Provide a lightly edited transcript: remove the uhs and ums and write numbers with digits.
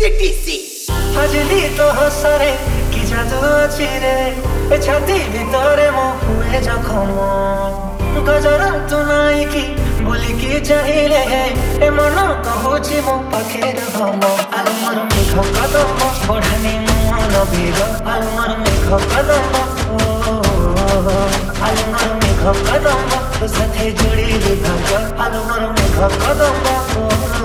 CTC Fazli तो हसरे कि जादू अछि रे ए छाती ভিতরে মো हुए जखम गजरा तू नाई की बोली की चाहिए ए मन कहूची मो पाखे हम आलू मोर मेघ कदम बढ़ानी मन बेग आलू मोर मेघ कदम आलू मोर मेघ कदम तो साथे जोड़ी भाग आलू मोर मेघ कदम